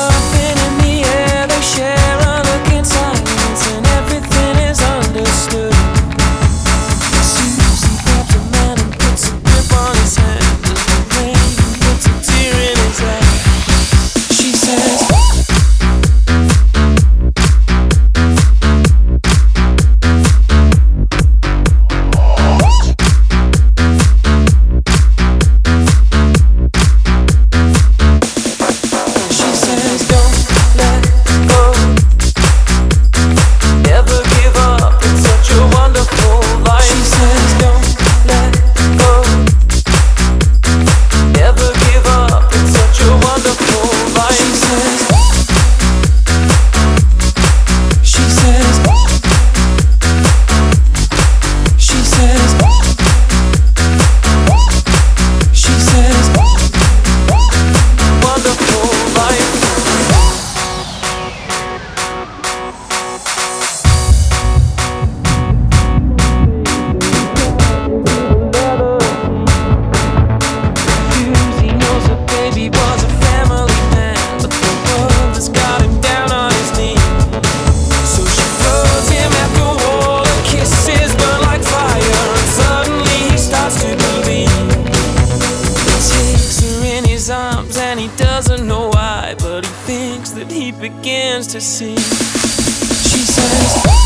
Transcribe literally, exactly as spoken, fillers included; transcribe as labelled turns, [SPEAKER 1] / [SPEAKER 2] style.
[SPEAKER 1] something in the air. They share a look in silence, and everything is understood. Susie grabs a man and puts a grip on his hand as the rain puts a tear in his eye. She says, and he doesn't know why, but he thinks that he begins to see. She says,